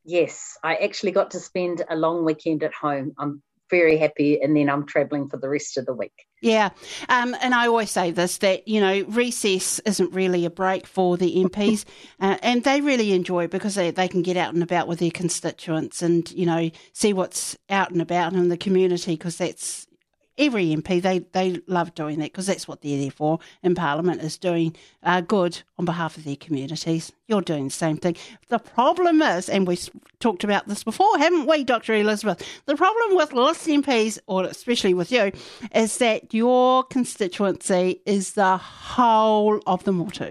Yes, I actually got to spend a long weekend at home. I'm very happy, and then I'm travelling for the rest of the week. Yeah, and I always say this, that, recess isn't really a break for the MPs, and they really enjoy it because they can get out and about with their constituents and, see what's out and about in the community, because that's every MP, they love doing that because that's what they're there for in Parliament, is doing good on behalf of their communities. You're doing the same thing. The problem is, and we talked about this before, haven't we, Dr. Elizabeth? The problem with List MPs, or especially with you, is that your constituency is the whole of the Motu.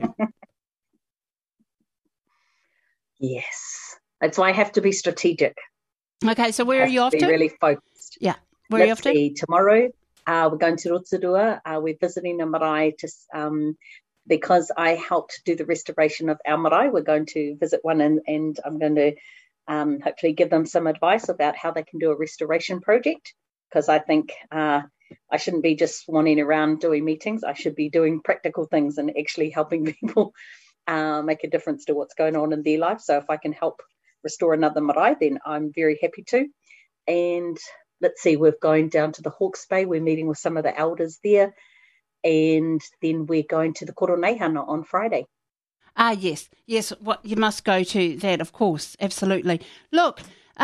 Yes. That's why I have to be strategic. Okay, so where are you off to? Be really focused. Yeah. Where are you off to? Tomorrow, we're going to Rotorua. We're visiting a marae because I helped do the restoration of our marae. We're going to visit one, and I'm going to hopefully give them some advice about how they can do a restoration project, because I think I shouldn't be just swanning around doing meetings. I should be doing practical things and actually helping people make a difference to what's going on in their life. So if I can help restore another marae, then I'm very happy to. And let's see, we're going down to the Hawke's Bay. We're meeting with some of the elders there. And then we're going to the Koroneihana on Friday. Yes. Well, you must go to that, of course. Absolutely. Look,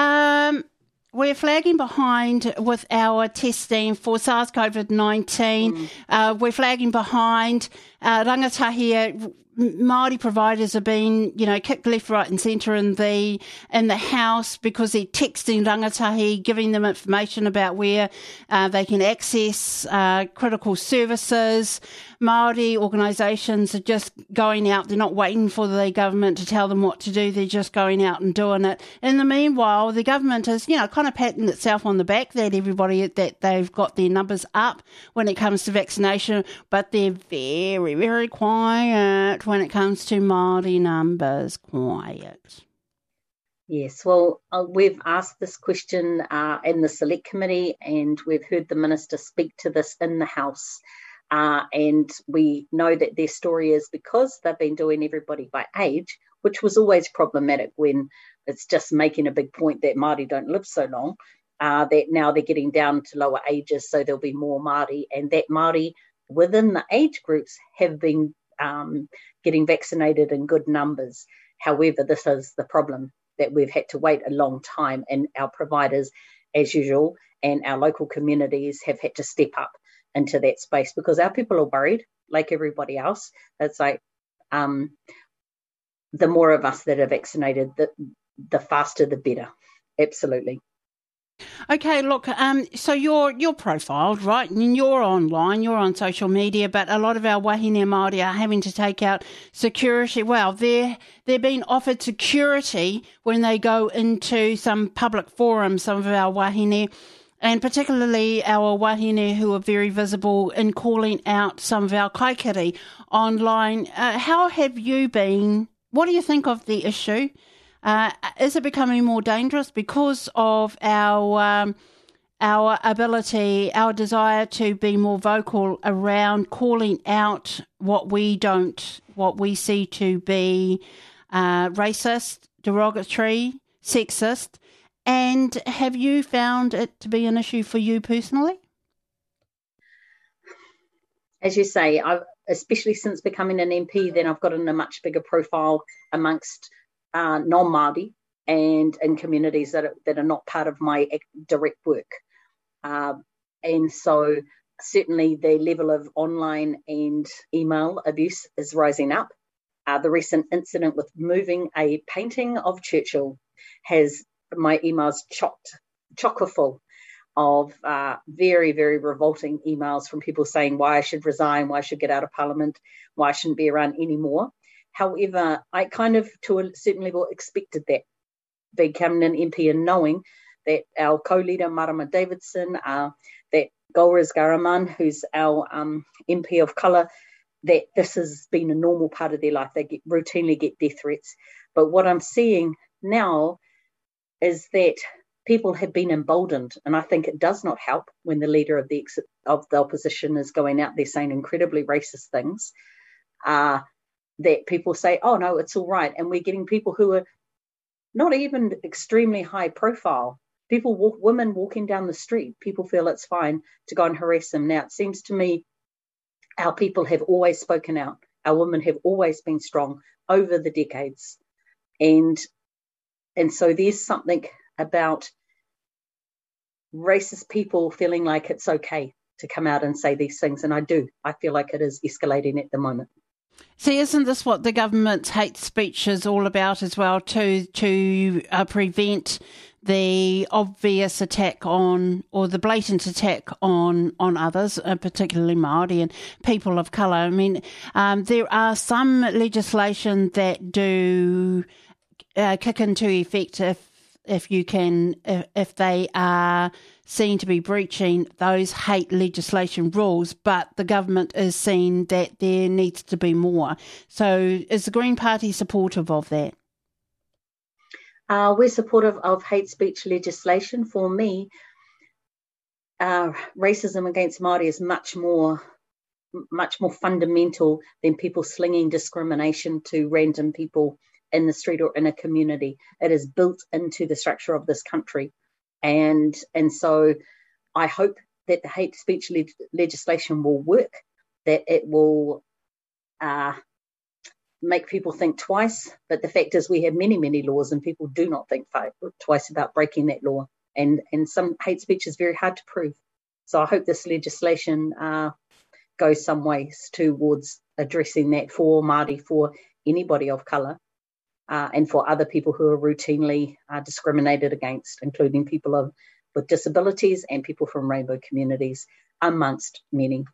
we're flagging behind with our testing for SARS-CoV-19. We're flagging behind. Rangatahi, Māori providers are being, kicked left, right and centre in the House because they're texting rangatahi, giving them information about where they can access critical services. Māori organisations are just going out. They're not waiting for the government to tell them what to do. They're just going out and doing it. In the meanwhile, the government is, kind of patting itself on the back that they've got their numbers up when it comes to vaccination, but they're very, very quiet when it comes to Māori numbers. Quiet. Yes, well, we've asked this question in the Select Committee, and we've heard the Minister speak to this in the House. And we know that their story is because they've been doing everybody by age, which was always problematic when it's just making a big point that Māori don't live so long, that now they're getting down to lower ages, so there'll be more Māori, and that Māori within the age groups have been getting vaccinated in good numbers. However, this is the problem, that we've had to wait a long time, and our providers, as usual, and our local communities have had to step up into that space because our people are worried like everybody else. It's like the more of us that are vaccinated, the faster the better. Absolutely. Okay, look, so you're profiled, right? And you're online, you're on social media, but a lot of our wahine Māori are having to take out security. Well, they're being offered security when they go into some public forums, some of our wahine, and particularly our wahine who are very visible in calling out some of our kaikiri online. How have you been? What do you think of the issue? Is it becoming more dangerous because of our ability, our desire to be more vocal around calling out what we see to be racist, derogatory, sexist? And have you found it to be an issue for you personally? As you say, especially since becoming an MP, then I've gotten a much bigger profile amongst non-Māori and in communities that are not part of my direct work. And so certainly the level of online and email abuse is rising up. The recent incident with moving a painting of Churchill has my emails chocker full of very, very revolting emails from people saying why I should resign, why I should get out of Parliament, why I shouldn't be around anymore. However, I kind of, to a certain level, expected that, becoming an MP and knowing that our co-leader, Marama Davidson, that Golriz Garaman, who's our MP of colour, that this has been a normal part of their life. They routinely get death threats. But what I'm seeing now is that people have been emboldened, and I think it does not help when the leader of the opposition is going out there saying incredibly racist things, that people say, oh, no, it's all right. And we're getting people who are not even extremely high profile. Women walking down the street, people feel it's fine to go and harass them. Now, it seems to me our people have always spoken out. Our women have always been strong over the decades. And so there's something about racist people feeling like it's okay to come out and say these things. And I feel like it is escalating at the moment. See, isn't this what the government's hate speech is all about as well, to prevent the obvious attack on, or the blatant attack on others, particularly Māori and people of colour? I mean, there are some legislation that do kick into effect if they are seen to be breaching those hate legislation rules, but the government is seeing that there needs to be more. So is the Green Party supportive of that? We're supportive of hate speech legislation. For me, racism against Māori is much more fundamental than people slinging discrimination to random people in the street or in a community. It is built into the structure of this country. And so I hope that the hate speech legislation will work, that it will make people think twice. But the fact is we have many, many laws and people do not think twice about breaking that law. And some hate speech is very hard to prove. So I hope this legislation goes some ways towards addressing that for Māori, for anybody of colour, and for other people who are routinely discriminated against, including people with disabilities and people from rainbow communities, amongst many.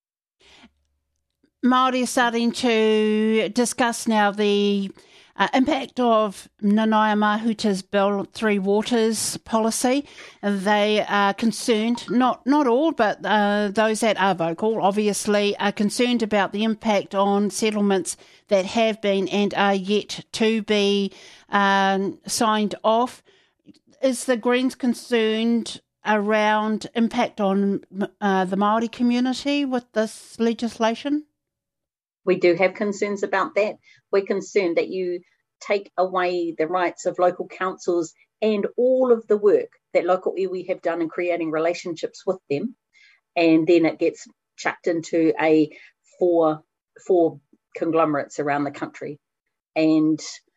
Māori are starting to discuss now the impact of Nanaia Mahuta's Bill 3 Waters policy. They are concerned, not all, but those that are vocal, obviously, are concerned about the impact on settlements that have been and are yet to be signed off. Is the Greens concerned around impact on the Māori community with this legislation? We do have concerns about that. We're concerned that you take away the rights of local councils and all of the work that local iwi have done in creating relationships with them, and then it gets chucked into four conglomerates around the country, and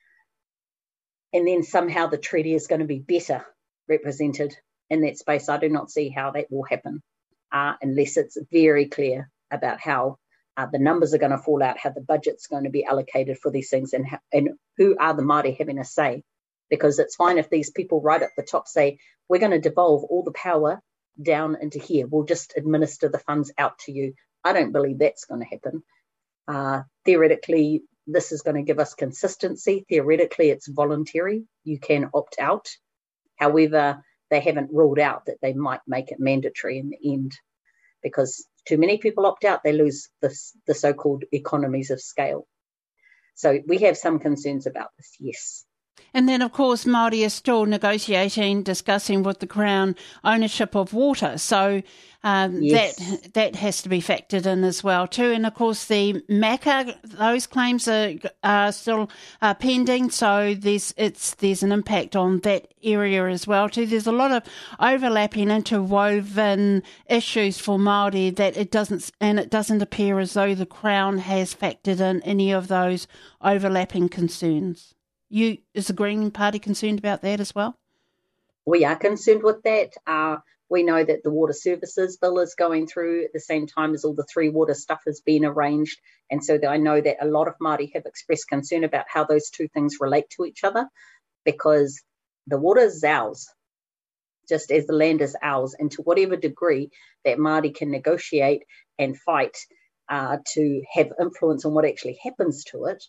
then somehow the treaty is going to be better represented in that space. I do not see how that will happen unless it's very clear about how the numbers are going to fall out, how the budget's going to be allocated for these things, and who are the Māori having a say. Because it's fine if these people right at the top say, we're going to devolve all the power down into here. We'll just administer the funds out to you. I don't believe that's going to happen. Theoretically, this is going to give us consistency. Theoretically, it's voluntary. You can opt out. However, they haven't ruled out that they might make it mandatory in the end, because too many people opt out, they lose the so-called economies of scale. So we have some concerns about this, yes. And then, of course, Māori are still negotiating, discussing with the Crown ownership of water. So yes, that has to be factored in as well too. And, of course, the MACA, those claims are still pending. So there's an impact on that area as well too. There's a lot of overlapping, interwoven issues for Māori that it doesn't appear as though the Crown has factored in any of those overlapping concerns. Is the Green Party concerned about that as well? We are concerned with that. We know that the Water Services Bill is going through at the same time as all the 3 Water stuff has been arranged. And so I know that a lot of Māori have expressed concern about how those two things relate to each other, because the water is ours, just as the land is ours. And to whatever degree that Māori can negotiate and fight to have influence on what actually happens to it,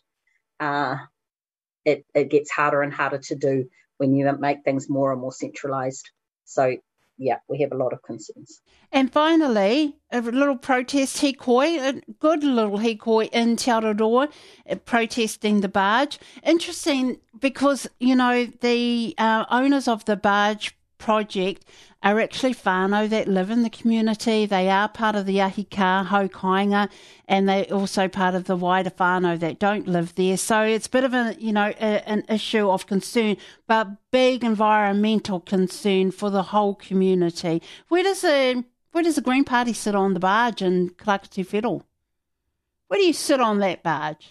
it gets harder and harder to do when you make things more and more centralised. So, yeah, we have a lot of concerns. And finally, a little protest hikoi, a good little hikoi in Te Araroa, protesting the barge. Interesting because, the owners of the barge project are actually whānau that live in the community. They are part of the Ahika Hau Kāinga, and they're also part of the wider whānau that don't live there. So it's a bit of an issue of concern, but big environmental concern for the whole community. Where does the Green Party sit on the barge in Krakatu Whero? Where do you sit on that barge?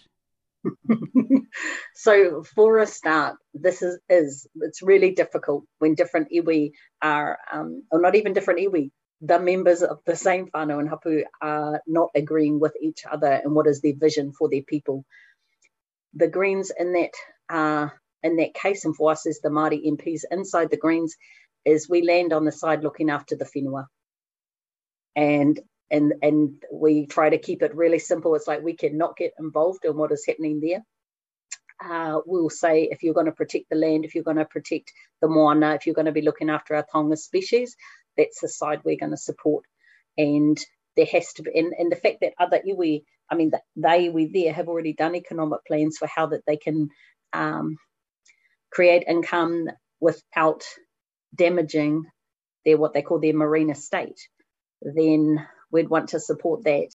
So for a start, it's really difficult when different iwi are, or not even different iwi, the members of the same whānau and hapu are not agreeing with each other and what is their vision for their people. The Greens in that case, and for us as the Māori MPs inside the Greens, is we land on the side looking after the whenua. And we try to keep it really simple. It's like we cannot get involved in what is happening there. We'll say if you're going to protect the land, if you're going to protect the moana, if you're going to be looking after our taonga species, that's the side we're going to support. And there has to be, and the fact that other iwi, the iwi there have already done economic plans for how that they can create income without damaging what they call their marine estate, then we'd want to support that.